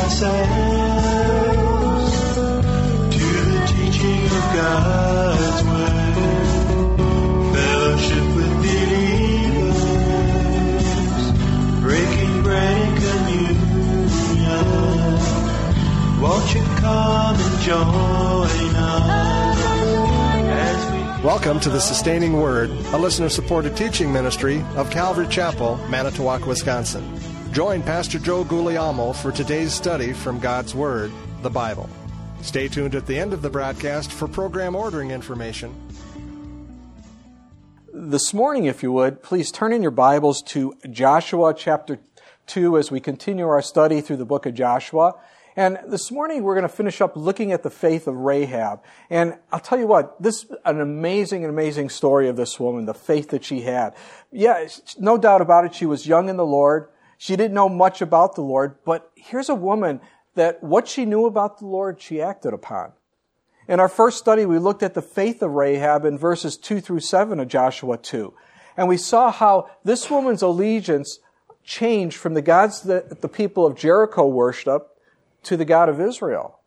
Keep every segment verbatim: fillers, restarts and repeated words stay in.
ourselves to the teaching of God's Word. Fellowship with believers, breaking bread and communion. Won't you come and join us as we... Welcome to the Sustaining Word, a listener-supported teaching ministry of Calvary Chapel, Manitowoc, Wisconsin. Join Pastor Joe Guglielmo for today's study from God's Word, the Bible. Stay tuned at the end of the broadcast for program ordering information. This morning, if you would, please turn in your Bibles to Joshua chapter two as we continue our study through the book of Joshua. And this morning, we're going to finish up looking at the faith of Rahab. And I'll tell you what, this is an amazing, amazing story of this woman, the faith that she had. Yeah, no doubt about it, she was young in the Lord. She didn't know much about the Lord, but here's a woman that what she knew about the Lord, she acted upon. In our first study, we looked at the faith of Rahab in verses two through seven of Joshua two. And we saw how this woman's allegiance changed from the gods that the people of Jericho worshiped to the God of Israel.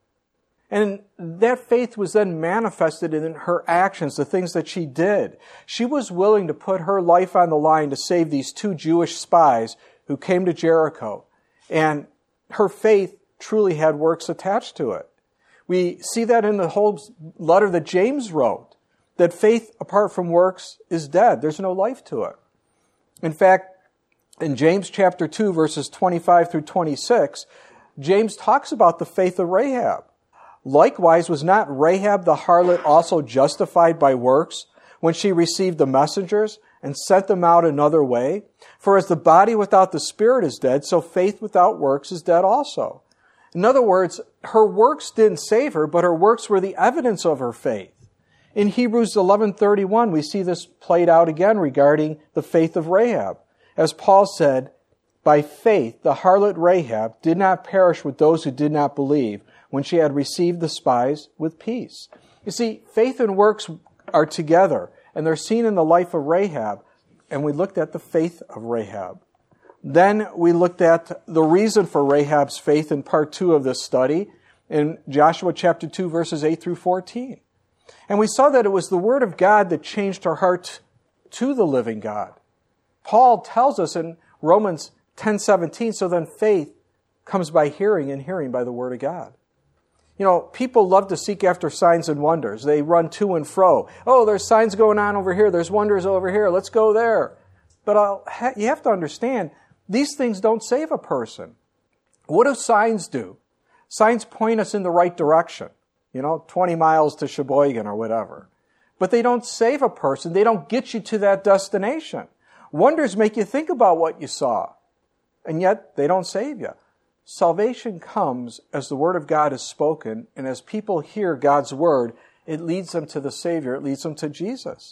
And that faith was then manifested in her actions, the things that she did. She was willing to put her life on the line to save these two Jewish spies who came to Jericho. And her faith truly had works attached to it. We see that in the whole letter that James wrote, that faith apart from works is dead. There's no life to it. In fact, in James chapter two, verses twenty-five through twenty-six, James talks about the faith of Rahab. Likewise, was not Rahab the harlot also justified by works when she received the messengers and sent them out another way? For as the body without the spirit is dead, so faith without works is dead also. In other words, her works didn't save her, but her works were the evidence of her faith. In Hebrews eleven thirty-one, we see this played out again regarding the faith of Rahab. As Paul said, by faith the harlot Rahab did not perish with those who did not believe when she had received the spies with peace. You see, faith and works are together, and they're seen in the life of Rahab, and we looked at the faith of Rahab. Then we looked at the reason for Rahab's faith in part two of this study in Joshua chapter two, verses eight through fourteen. And we saw that it was the Word of God that changed her heart to the living God. Paul tells us in Romans ten seventeen, so then faith comes by hearing, and hearing by the Word of God. You know, people love to seek after signs and wonders. They run to and fro. Oh, there's signs going on over here. There's wonders over here. Let's go there. But I'll ha- you have to understand, these things don't save a person. What do signs do? Signs point us in the right direction. You know, twenty miles to Sheboygan or whatever. But they don't save a person. They don't get you to that destination. Wonders make you think about what you saw. And yet, they don't save you. Salvation comes as the Word of God is spoken, and as people hear God's Word, it leads them to the Savior. It leads them to Jesus.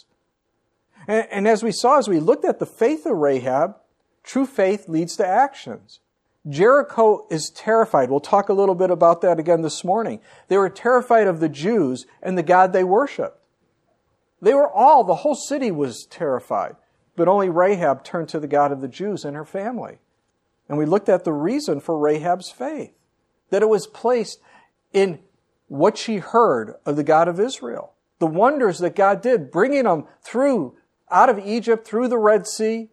And, and as we saw, as we looked at the faith of Rahab, true faith leads to actions. Jericho is terrified. We'll talk a little bit about that again this morning. They were terrified of the Jews and the God they worshiped. They were all, the whole city was terrified. But only Rahab turned to the God of the Jews and her family. And we looked at the reason for Rahab's faith, that it was placed in what she heard of the God of Israel, the wonders that God did, bringing them through, out of Egypt, through the Red Sea,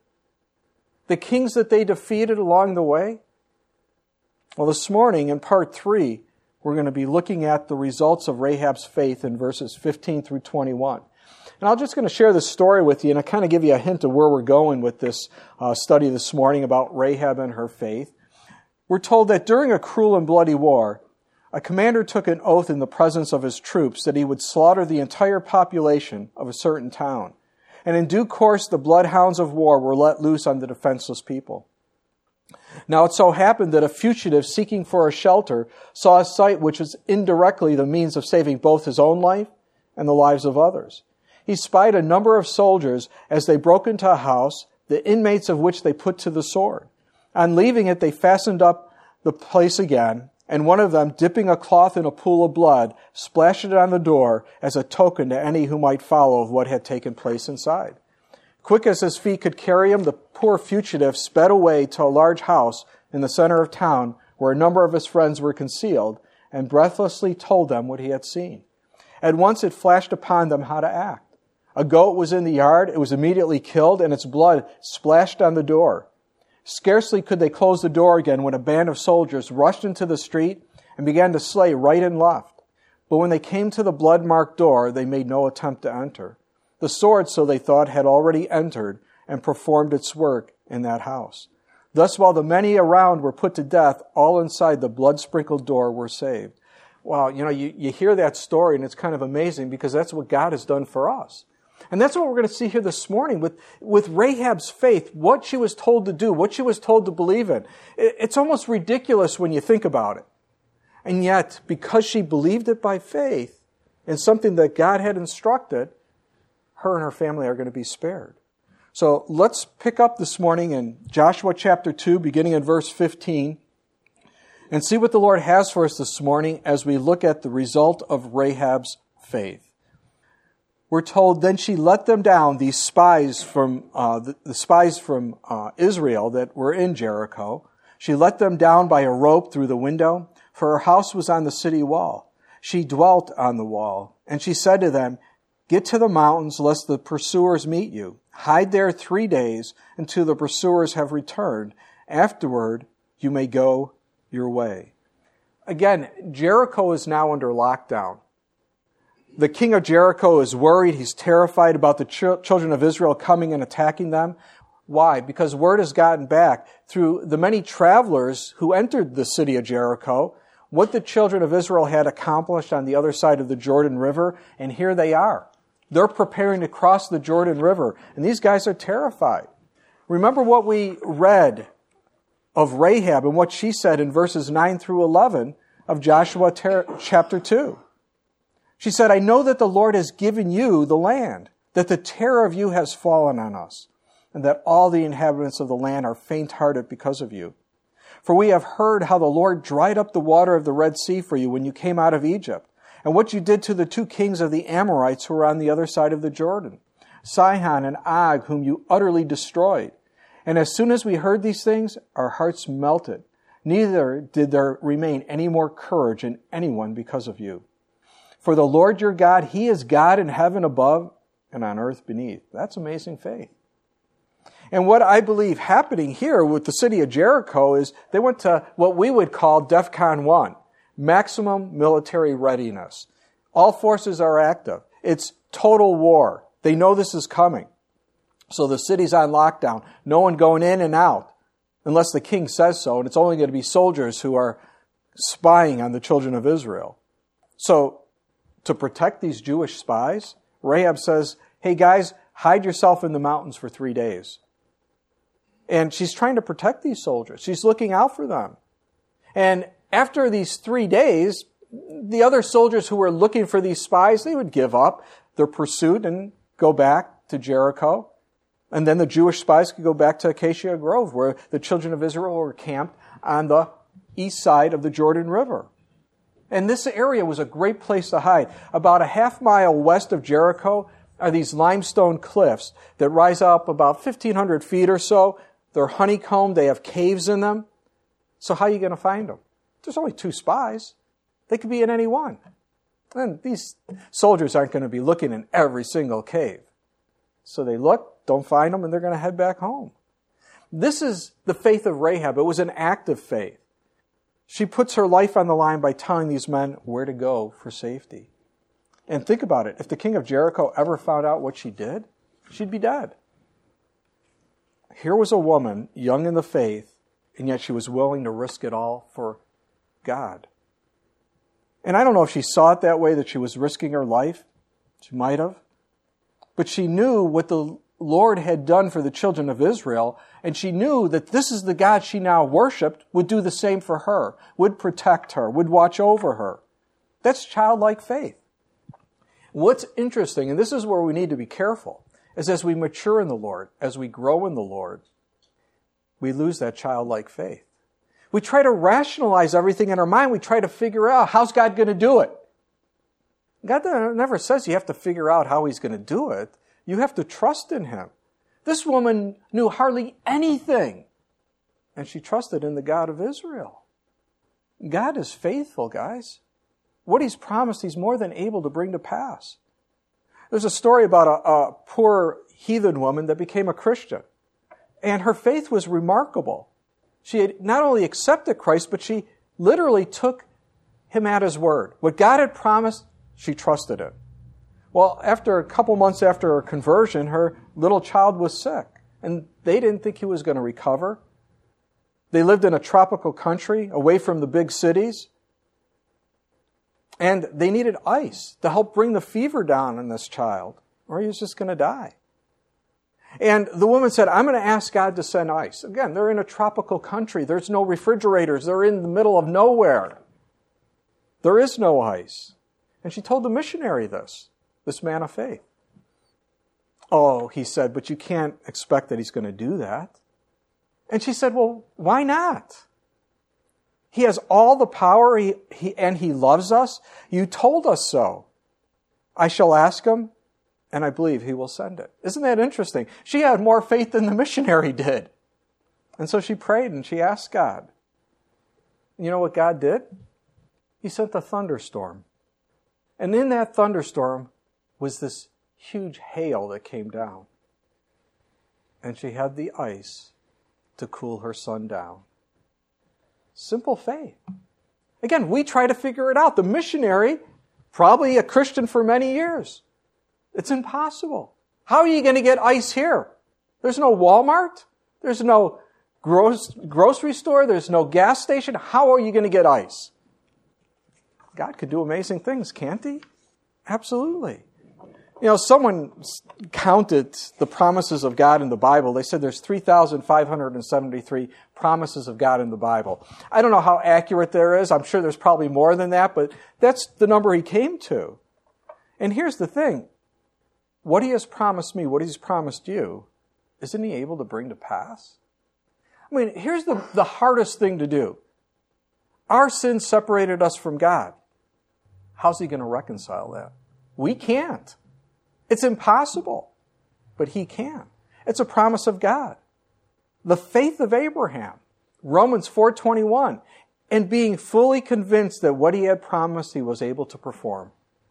the kings that they defeated along the way. Well, this morning in part three, we're going to be looking at the results of Rahab's faith in verses fifteen through twenty-one. And I'm just going to share this story with you, and I kind of give you a hint of where we're going with this uh, study this morning about Rahab and her faith. We're told that during a cruel and bloody war, a commander took an oath in the presence of his troops that he would slaughter the entire population of a certain town. And in due course, the bloodhounds of war were let loose on the defenseless people. Now it so happened that a fugitive seeking for a shelter saw a sight which was indirectly the means of saving both his own life and the lives of others. He spied a number of soldiers as they broke into a house, the inmates of which they put to the sword. On leaving it, they fastened up the place again, and one of them, dipping a cloth in a pool of blood, splashed it on the door as a token to any who might follow of what had taken place inside. Quick as his feet could carry him, the poor fugitive sped away to a large house in the center of town where a number of his friends were concealed, and breathlessly told them what he had seen. At once it flashed upon them how to act. A goat was in the yard, it was immediately killed, and its blood splashed on the door. Scarcely could they close the door again when a band of soldiers rushed into the street and began to slay right and left. But when they came to the blood-marked door, they made no attempt to enter. The sword, so they thought, had already entered and performed its work in that house. Thus, while the many around were put to death, all inside the blood-sprinkled door were saved. Wow, you know, you, you hear that story and it's kind of amazing because that's what God has done for us. And that's what we're going to see here this morning with, with Rahab's faith, what she was told to do, what she was told to believe in. It, it's almost ridiculous when you think about it. And yet, because she believed it by faith in something that God had instructed, her and her family are going to be spared. So let's pick up this morning in Joshua chapter two, beginning in verse fifteen, and see what the Lord has for us this morning as we look at the result of Rahab's faith. We're told, then she let them down, these spies from uh, the, the spies from uh, Israel that were in Jericho. She let them down by a rope through the window, for her house was on the city wall. She dwelt on the wall, and she said to them, get to the mountains, lest the pursuers meet you. Hide there three days until the pursuers have returned. Afterward, you may go your way. Again, Jericho is now under lockdown. The king of Jericho is worried. He's terrified about the ch- children of Israel coming and attacking them. Why? Because word has gotten back through the many travelers who entered the city of Jericho, what the children of Israel had accomplished on the other side of the Jordan River, and here they are. They're preparing to cross the Jordan River, and these guys are terrified. Remember what we read of Rahab and what she said in verses nine through eleven of Joshua ter- chapter two. She said, I know that the Lord has given you the land, that the terror of you has fallen on us, and that all the inhabitants of the land are faint-hearted because of you. For we have heard how the Lord dried up the water of the Red Sea for you when you came out of Egypt, and what you did to the two kings of the Amorites who were on the other side of the Jordan, Sihon and Og, whom you utterly destroyed. And as soon as we heard these things, our hearts melted. Neither did there remain any more courage in anyone because of you. For the Lord your God, He is God in heaven above and on earth beneath. That's amazing faith. And what I believe happening here with the city of Jericho is they went to what we would call DEFCON one, maximum military readiness. All forces are active. It's total war. They know this is coming. So the city's on lockdown. No one going in and out unless the king says so, and it's only going to be soldiers who are spying on the children of Israel. So to protect these Jewish spies, Rahab says, hey guys, hide yourself in the mountains for three days. And she's trying to protect these soldiers. She's looking out for them. And after these three days, the other soldiers who were looking for these spies, they would give up their pursuit and go back to Jericho. And then the Jewish spies could go back to Acacia Grove, where the children of Israel were camped on the east side of the Jordan River. And this area was a great place to hide. About a half mile west of Jericho are these limestone cliffs that rise up about fifteen hundred feet or so. They're honeycombed. They have caves in them. So how are you going to find them? There's only two spies. They could be in any one. And these soldiers aren't going to be looking in every single cave. So they look, don't find them, and they're going to head back home. This is the faith of Rahab. It was an act of faith. She puts her life on the line by telling these men where to go for safety. And think about it. If the king of Jericho ever found out what she did, she'd be dead. Here was a woman, young in the faith, and yet she was willing to risk it all for God. And I don't know if she saw it that way, that she was risking her life. She might have. But she knew what the Lord had done for the children of Israel, and she knew that this is the God she now worshiped would do the same for her, would protect her, would watch over her. That's childlike faith. What's interesting, and this is where we need to be careful, is as we mature in the Lord, as we grow in the Lord, we lose that childlike faith. We try to rationalize everything in our mind. We try to figure out, how's God going to do it? God never says you have to figure out how He's going to do it. You have to trust in Him. This woman knew hardly anything, and she trusted in the God of Israel. God is faithful, guys. What He's promised, He's more than able to bring to pass. There's a story about a, a poor heathen woman that became a Christian. And her faith was remarkable. She had not only accepted Christ, but she literally took Him at His word. What God had promised, she trusted Him. Well, after a couple months after her conversion, her little child was sick. And they didn't think he was going to recover. They lived in a tropical country, away from the big cities. And they needed ice to help bring the fever down on this child, or he was just going to die. And the woman said, I'm going to ask God to send ice. Again, they're in a tropical country. There's no refrigerators. They're in the middle of nowhere. There is no ice. And she told the missionary this, this man of faith. Oh, he said, but you can't expect that he's going to do that. And she said, well, why not? He has all the power he, he, and he loves us. You told us so. I shall ask him, and I believe he will send it. Isn't that interesting? She had more faith than the missionary did. And so she prayed and she asked God. You know what God did? He sent a thunderstorm. And in that thunderstorm was this huge hail that came down. And she had the ice to cool her son down. Simple faith. Again, we try to figure it out. The missionary, probably a Christian for many years. It's impossible. How are you going to get ice here? There's no Walmart. There's no gross, grocery store. There's no gas station. How are you going to get ice? God could do amazing things, can't He? Absolutely. You know, someone counted the promises of God in the Bible. They said there's three thousand five hundred seventy-three promises of God in the Bible. I don't know how accurate there is. I'm sure there's probably more than that, but that's the number he came to. And here's the thing. What He has promised me, what He's promised you, isn't He able to bring to pass? I mean, here's the, the hardest thing to do. Our sin separated us from God. How's He going to reconcile that? We can't. It's impossible. But He can. It's a promise of God. The faith of Abraham. Romans four twenty-one. And being fully convinced that what he had promised He was able to perform.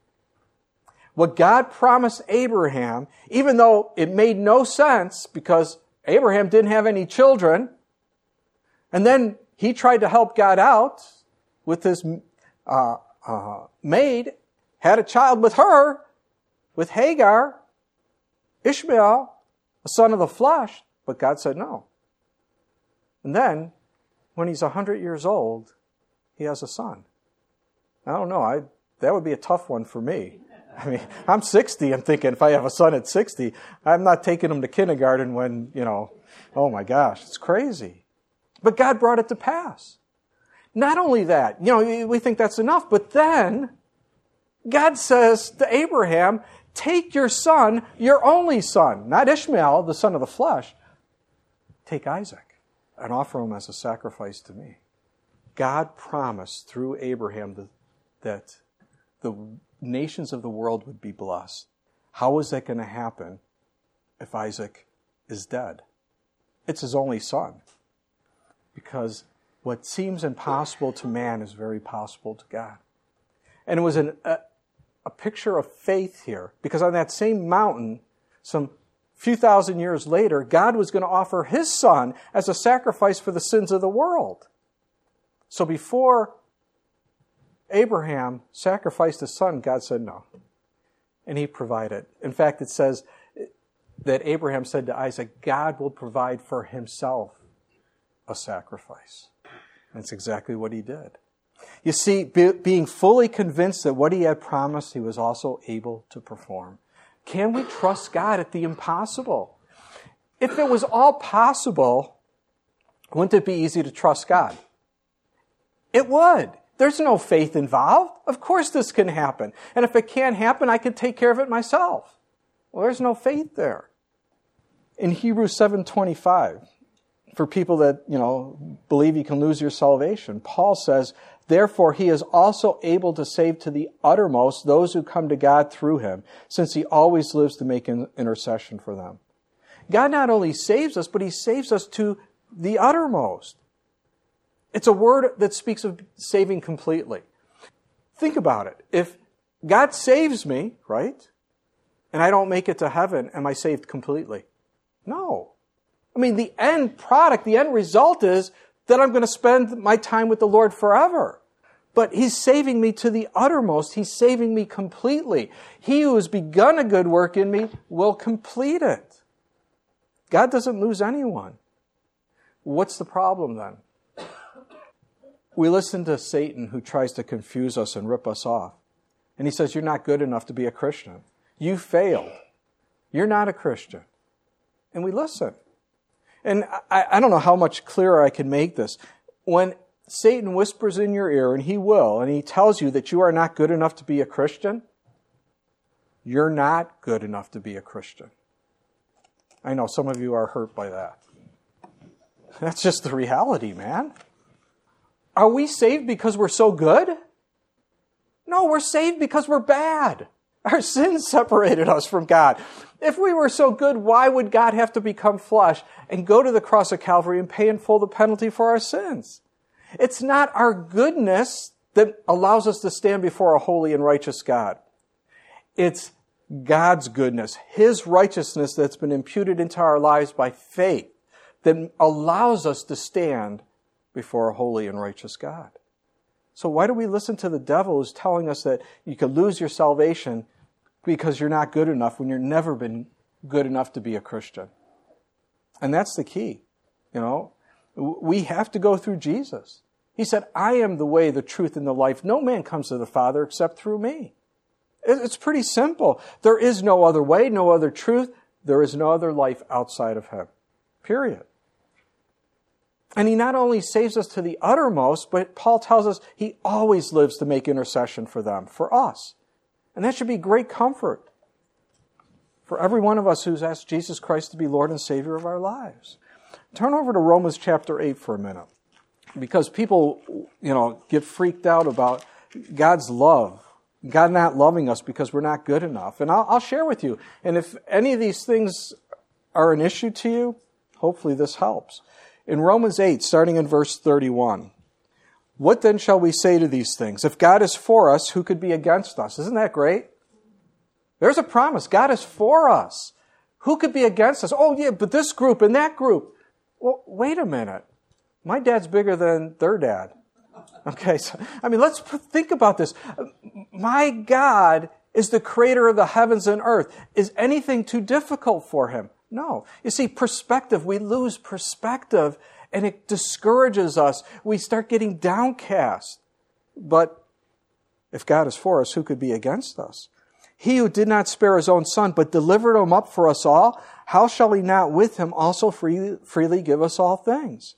What God promised Abraham, even though it made no sense because Abraham didn't have any children, and then he tried to help God out with his uh, uh, maid, had a child with her, with Hagar, Ishmael, a son of the flesh, but God said no. And then, when he's one hundred years old, he has a son. I don't know, I that would be a tough one for me. I mean, I'm sixty, I'm thinking if I have a son at sixty, I'm not taking him to kindergarten when, you know, oh my gosh, it's crazy. But God brought it to pass. Not only that, you know, we think that's enough, but then God says to Abraham, take your son, your only son, not Ishmael, the son of the flesh, take Isaac and offer him as a sacrifice to me. God promised through Abraham that, that the nations of the world would be blessed. How is that going to happen if Isaac is dead? It's his only son. Because what seems impossible to man is very possible to God. And it was an, a, a picture of faith here. Because on that same mountain, some few thousand years later, God was going to offer His Son as a sacrifice for the sins of the world. So before Abraham sacrificed his son, God said no. And He provided. In fact, it says that Abraham said to Isaac, God will provide for Himself a sacrifice. And that's exactly what He did. You see, be, being fully convinced that what He had promised, He was also able to perform. Can we trust God at the impossible? If it was all possible, wouldn't it be easy to trust God? It would. There's no faith involved. Of course this can happen. And if it can't happen, I can take care of it myself. Well, there's no faith there. In Hebrews seven twenty-five, for people that, you know, believe you can lose your salvation, Paul says, therefore He is also able to save to the uttermost those who come to God through Him, since He always lives to make an intercession for them. God not only saves us, but He saves us to the uttermost. It's a word that speaks of saving completely. Think about it. If God saves me, right, and I don't make it to heaven, am I saved completely? No. I mean, the end product, the end result is that I'm going to spend my time with the Lord forever. But He's saving me to the uttermost. He's saving me completely. He who has begun a good work in me will complete it. God doesn't lose anyone. What's the problem then? We listen to Satan, who tries to confuse us and rip us off. And he says, you're not good enough to be a Christian. You failed. You're not a Christian. And we listen. And I, I don't know how much clearer I can make this. When Satan whispers in your ear, and he will, and he tells you that you are not good enough to be a Christian, you're not good enough to be a Christian. I know some of you are hurt by that. That's just the reality, man. Are we saved because we're so good? No, we're saved because we're bad. Our sins separated us from God. If we were so good, why would God have to become flesh and go to the cross of Calvary and pay in full the penalty for our sins? It's not our goodness that allows us to stand before a holy and righteous God. It's God's goodness, His righteousness that's been imputed into our lives by faith that allows us to stand before a holy and righteous God. So why do we listen to the devil who's telling us that you could lose your salvation because you're not good enough when you've never been good enough to be a Christian? And that's the key. You know, we have to go through Jesus. He said, I am the way, the truth, and the life. No man comes to the Father except through me. It's pretty simple. There is no other way, no other truth. There is no other life outside of Him. Period. And He not only saves us to the uttermost, but Paul tells us He always lives to make intercession for them, for us. And that should be great comfort for every one of us who's asked Jesus Christ to be Lord and Savior of our lives. Turn over to Romans chapter eight for a minute. Because people, you know, get freaked out about God's love. God not loving us because we're not good enough. And I'll, I'll share with you. And if any of these things are an issue to you, hopefully this helps. In Romans eight, starting in verse thirty-one, what then shall we say to these things? If God is for us, who could be against us? Isn't that great? There's a promise. God is for us. Who could be against us? Oh, yeah, but this group and that group. Well, wait a minute. My dad's bigger than their dad. Okay, so, I mean, let's think about this. My God is the creator of the heavens and earth. Is anything too difficult for Him? No. You see, perspective, we lose perspective and it discourages us. We start getting downcast. But if God is for us, who could be against us? He who did not spare His own Son, but delivered Him up for us all, how shall He not with Him also freely, freely give us all things?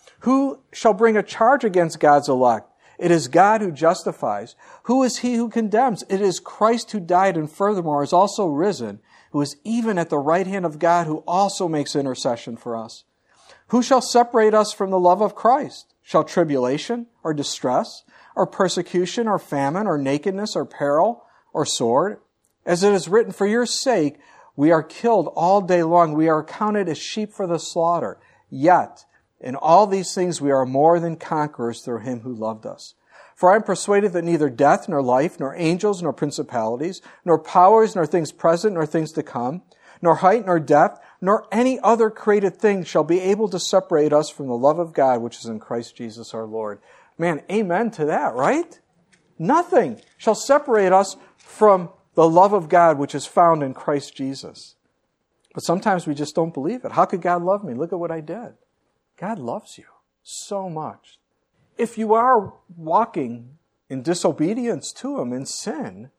Who shall bring a charge against God's elect? It is God who justifies. Who is He who condemns? It is Christ who died and furthermore is also risen, who is even at the right hand of God, who also makes intercession for us. Who shall separate us from the love of Christ? Shall tribulation, or distress, or persecution, or famine, or nakedness, or peril, or sword? As it is written, for your sake we are killed all day long. We are counted as sheep for the slaughter. Yet, in all these things we are more than conquerors through Him who loved us. For I am persuaded that neither death, nor life, nor angels, nor principalities, nor powers, nor things present, nor things to come, nor height, nor depth, nor any other created thing shall be able to separate us from the love of God which is in Christ Jesus our Lord. Man, amen to that, right? Nothing shall separate us from the love of God which is found in Christ Jesus. But sometimes we just don't believe it. How could God love me? Look at what I did. God loves you so much. If you are walking in disobedience to Him, in sin,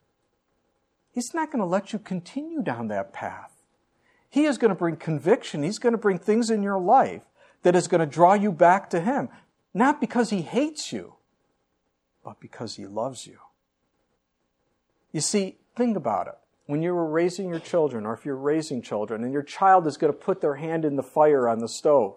He's not going to let you continue down that path. He is going to bring conviction. He's going to bring things in your life that is going to draw you back to Him. Not because He hates you, but because He loves you. You see, think about it. When you were raising your children, or if you're raising children, and your child is going to put their hand in the fire on the stove,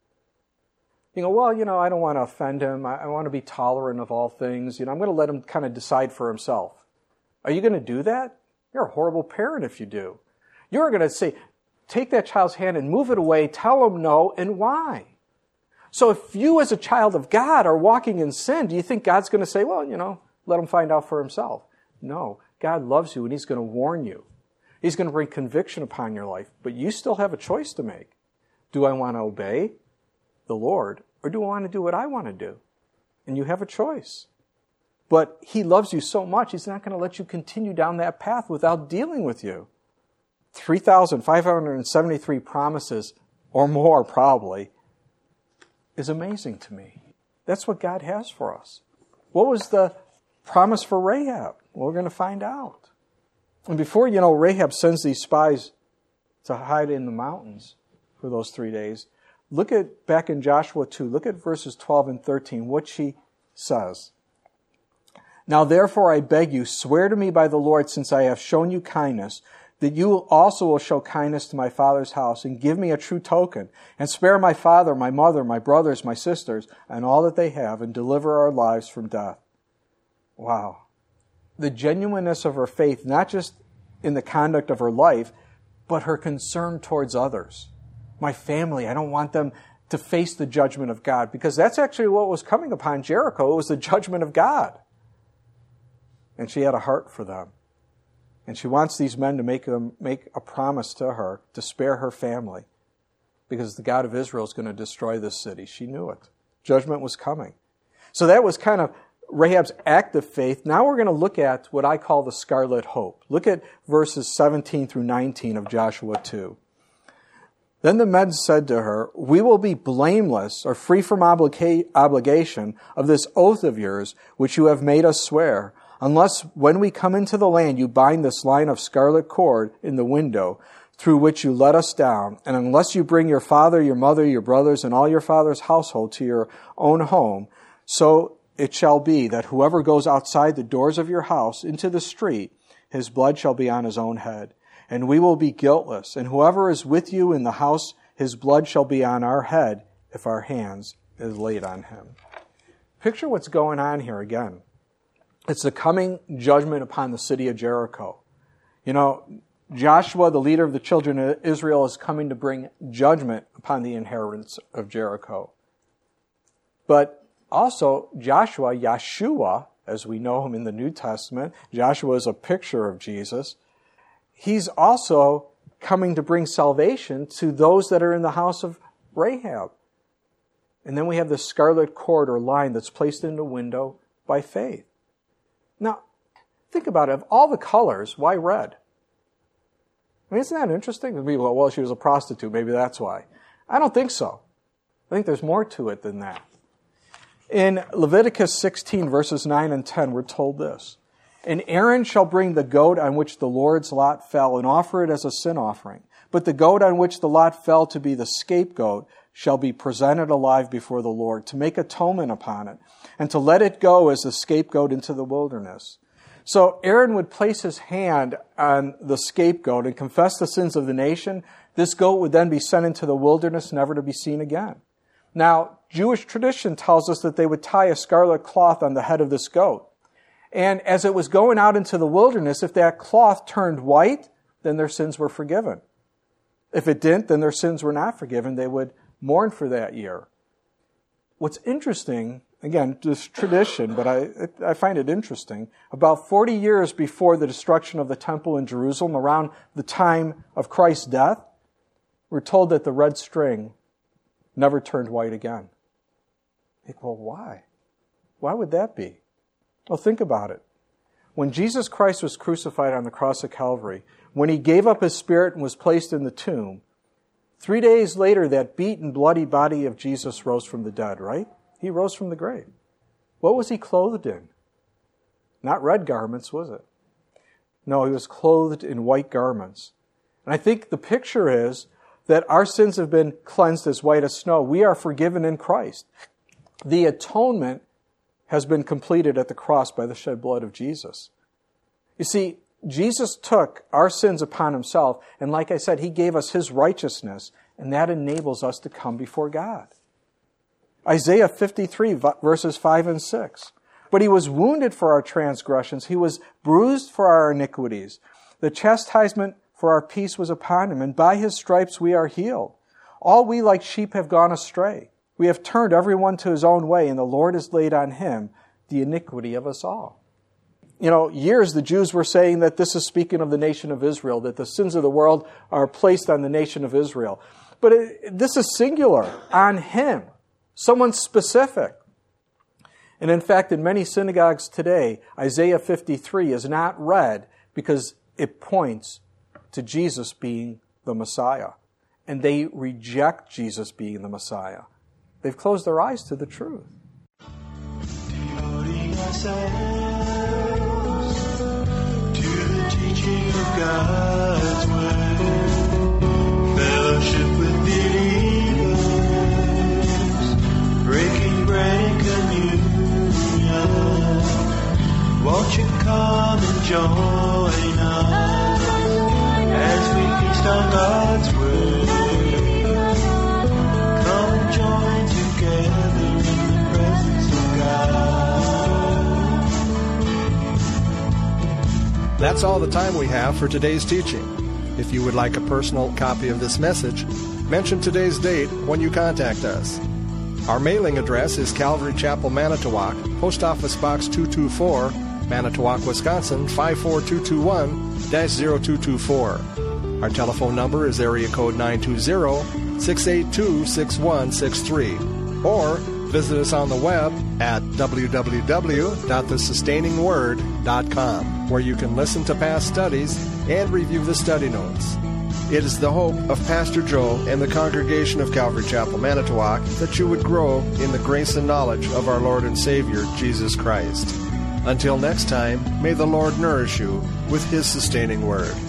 you go, well, you know, I don't want to offend him. I, I want to be tolerant of all things. You know, I'm going to let him kind of decide for himself. Are you going to do that? You're a horrible parent if you do. You're going to say, take that child's hand and move it away, tell him no, and why? So if you as a child of God are walking in sin, do you think God's going to say, well, you know, let him find out for himself? No. God loves you and he's going to warn you. He's going to bring conviction upon your life. But you still have a choice to make. Do I want to obey the Lord or do I want to do what I want to do? And you have a choice. But he loves you so much, he's not going to let you continue down that path without dealing with you. three thousand five hundred seventy-three promises, or more probably, is amazing to me. That's what God has for us. What was the promise for Rahab? Well, we're going to find out. And before, you know, Rahab sends these spies to hide in the mountains for those three days. Look at, back in Joshua two, look at verses twelve and thirteen, what she says. Now therefore I beg you, swear to me by the Lord, since I have shown you kindness, that you also will show kindness to my father's house, and give me a true token, and spare my father, my mother, my brothers, my sisters, and all that they have, and deliver our lives from death. Wow. The genuineness of her faith, not just in the conduct of her life, but her concern towards others. My family, I don't want them to face the judgment of God, because that's actually what was coming upon Jericho. It was the judgment of God. And she had a heart for them. And she wants these men to make them make a promise to her to spare her family, because the God of Israel is going to destroy this city. She knew it. Judgment was coming. So that was kind of Rahab's act of faith. Now we're going to look at what I call the scarlet hope. Look at verses seventeen through nineteen of Joshua two. Then the men said to her, we will be blameless or free from obliga- obligation of this oath of yours, which you have made us swear, unless when we come into the land you bind this line of scarlet cord in the window through which you let us down, and unless you bring your father, your mother, your brothers, and all your father's household to your own home, so it shall be that whoever goes outside the doors of your house into the street, his blood shall be on his own head. And we will be guiltless, and whoever is with you in the house, his blood shall be on our head if our hands is laid on him. Picture what's going on here again. It's the coming judgment upon the city of Jericho. You know, Joshua, the leader of the children of Israel, is coming to bring judgment upon the inheritance of Jericho. But also, Joshua, Yeshua, as we know him in the New Testament, Joshua is a picture of Jesus. He's also coming to bring salvation to those that are in the house of Rahab. And then we have this scarlet cord or line that's placed in the window by faith. Now, think about it. Of all the colors, why red? I mean, isn't that interesting? People go, well, she was a prostitute. Maybe that's why. I don't think so. I think there's more to it than that. In Leviticus sixteen, verses nine and ten, we're told this. And Aaron shall bring the goat on which the Lord's lot fell and offer it as a sin offering. But the goat on which the lot fell to be the scapegoat shall be presented alive before the Lord, to make atonement upon it, and to let it go as the scapegoat into the wilderness. So Aaron would place his hand on the scapegoat and confess the sins of the nation. This goat would then be sent into the wilderness, never to be seen again. Now, Jewish tradition tells us that they would tie a scarlet cloth on the head of this goat. And as it was going out into the wilderness, if that cloth turned white, then their sins were forgiven. If it didn't, then their sins were not forgiven. They would mourn for that year. What's interesting, again, this tradition, but I, I find it interesting, about forty years before the destruction of the temple in Jerusalem, around the time of Christ's death, we're told that the red string never turned white again. I think, well, why? Why would that be? Well, think about it. When Jesus Christ was crucified on the cross of Calvary, when he gave up his spirit and was placed in the tomb, three days later, that beaten, bloody body of Jesus rose from the dead, right? He rose from the grave. What was he clothed in? Not red garments, was it? No, he was clothed in white garments. And I think the picture is that our sins have been cleansed as white as snow. We are forgiven in Christ. The atonement has been completed at the cross by the shed blood of Jesus. You see, Jesus took our sins upon himself, and like I said, he gave us his righteousness, and that enables us to come before God. Isaiah fifty-three, verses five and six. But he was wounded for our transgressions. He was bruised for our iniquities. The chastisement for our peace was upon him, and by his stripes we are healed. All we like sheep have gone astray. We have turned everyone to his own way, and the Lord has laid on him the iniquity of us all. You know, years the Jews were saying that this is speaking of the nation of Israel, that the sins of the world are placed on the nation of Israel. But it, this is singular, on him, someone specific. And in fact, in many synagogues today, Isaiah fifty-three is not read because it points to Jesus being the Messiah. And they reject Jesus being the Messiah. They've closed their eyes to the truth. Devoting ourselves to the teaching of God's word, fellowship with believers, breaking bread and communion. Won't you come and join us as we feast on God's word? Come join together in the presence of God. That's all the time we have for today's teaching. If you would like a personal copy of this message, mention today's date when you contact us. Our mailing address is Calvary Chapel, Manitowoc, Post Office Box two two four, Manitowoc, Wisconsin five four two two one dash zero two two four. Our telephone number is area code nine two zero, six eight two, six one six three. Or visit us on the web at w w w dot the sustaining word dot com, where you can listen to past studies and review the study notes. It is the hope of Pastor Joe and the congregation of Calvary Chapel, Manitowoc, that you would grow in the grace and knowledge of our Lord and Savior, Jesus Christ. Until next time, may the Lord nourish you with His sustaining word.